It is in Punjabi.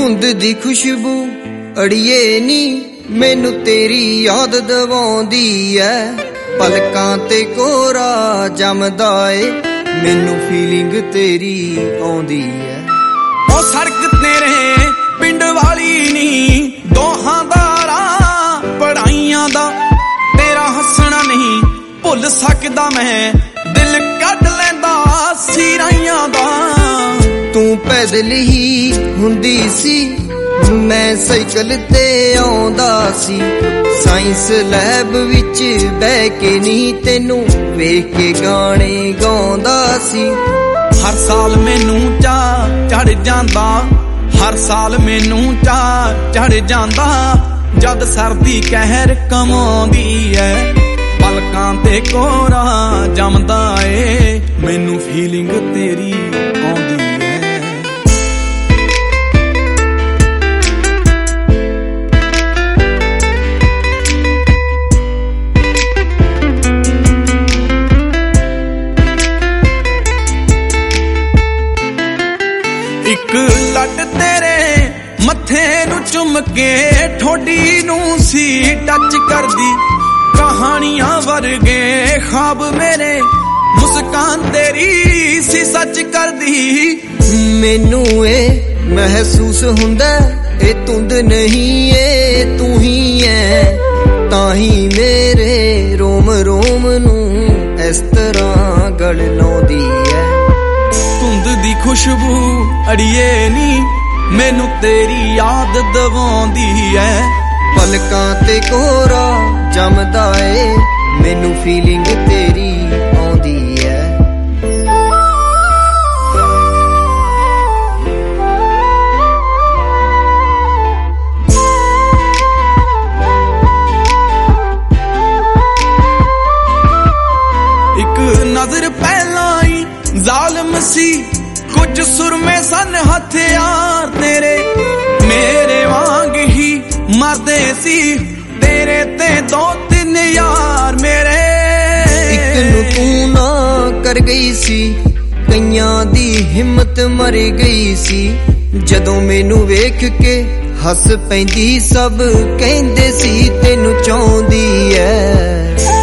ਧੁੰਦ ਦੀ ਖੁਸ਼ਬੂ ਅੜੀਏ ਨੀ ਮੈਨੂੰ ਤੇਰੀ ਯਾਦ ਦਵਾਉਂਦੀ ਐ। ਪਲਕਾਂ ਤੇ ਕੋਰਾ ਜੰਮਦਾ ਏ ਮੈਨੂੰ ਫੀਲਿੰਗ ਤੇਰੀ ਆਉਂਦੀ ਐ। ਉਹ ਸੜਕ ਤੇਰੇ ਪਿੰਡ ਵਾਲੀ ਨੀ ਦੋਹਾਂ ਦਾ ਰਾਹ ਪੜਾਈਆਂ ਦਾ, ਤੇਰਾ ਹੱਸਣਾ ਨਹੀਂ ਭੁੱਲ ਸਕਦਾ ਮੈਂ, ਦਿਲ ਕੱਢ ਲੈਂਦਾ ਸੀ ਰਾਈਆਂ ਦਾ। ਤੂੰ ਪੈਦਲ ਹੀ ਹੁੰਦੀ ਸੀ ਮੈਂ ਸਾਈਕਲ ਤੇ ਆਉਂਦਾ ਸੀ, ਸਾਇੰਸ ਲੈਬ ਵਿੱਚ ਬਹਿ ਕੇ ਨੀ ਤੈਨੂੰ ਵੇਖ ਕੇ ਗਾਣੇ ਗਾਉਂਦਾ ਸੀ। ਹਰ ਸਾਲ ਮੈਨੂੰ ਚਾਅ ਚੜ ਜਾਂਦਾ, ਹਰ ਸਾਲ ਮੈਨੂੰ ਚਾਅ ਚੜ ਜਾਂਦਾ, ਜਦ ਸਰਦੀ ਕਹਿਰ ਕਮਾਉਂਦੀ ਐ। ਪਲਕਾਂ ਤੇ ਕੋਰਾ ਜੰਮਦਾ ਏ ਮੈਨੂੰ ਫੀਲਿੰਗ ਤੇਰੀ ਆਉਂਦੀ ਐ। ਇੱਕ ਲੱਟ ਤੇਰੇ ਮੱਥੇ ਨੂੰ ਚੁੰਮ ਕੇ ਠੋਡੀ ਨੂੰ ਸੀ ਟੱਚ ਕਰਦੀ, ਕਹਾਣੀਆਂ ਵਰਗੇ ਖਾਬ ਮੇਰੇ ਮੁਸਕਾਨ ਤੇਰੀ ਸੀ ਸੱਚ ਕਰਦੀ। ਮੈਨੂੰ ਇਹ ਮਹਿਸੂਸ ਹੁੰਦਾ ਇਹ ਧੁੰਦ ਨਹੀਂ ਏ ਤੂੰ ਹੀ ਐ, ਤਾਂ ਹੀ ਮੇਰੇ ਰੋਮ ਰੋਮ ਨੂੰ ਇਸ ਤਰ੍ਹਾਂ ਗਲ ਲਾਉਂਦੀ ਐ। ਧੁੰਦ ਦੀ ਖੁਸ਼ਬੂ ਅੜੀਏ ਨੀ ਮੈਨੂੰ ਤੇਰੀ ਯਾਦ ਦਵਾਉਂਦੀ ਐ। ਪਲਕਾਂ ਤੇ ਕੋਰਾ ਜੰਮਦਾ ਏ ਮੈਨੂੰ ਫੀਲਿੰਗ ਤੇਰੀ ਆਉਂਦੀ ਐ। ਇੱਕ ਨਜ਼ਰ ਪਹਿਲਾਂ ਹੀ ਜ਼ਾਲਮ ਸੀ, ਕੁਝ ਸੁਰਮੇ ਸਨ ਹਥਿਆਰ ਤੇਰੇ, ਮੇਰੇ ਵਾਂਗ ਹੀ ਮਰਦੇ ਸੀ ਤੇਰੇ ਤੇ ਦੋ ਤਿੰਨ ਯਾਰ ਮੇਰੇ। ਇੱਕ ਨੂੰ ਤੂੰ ਨਾ ਕਰ ਗਈ ਸੀ, ਕਈਆਂ ਦੀ ਹਿੰਮਤ ਮਰ ਗਈ ਸੀ, ਜਦੋਂ ਮੈਨੂੰ ਵੇਖ ਕੇ ਹੱਸ ਪੈਂਦੀ ਸਭ ਕਹਿੰਦੇ ਸੀ ਤੈਨੂੰ ਚਾਹੁੰਦੀ ਐ।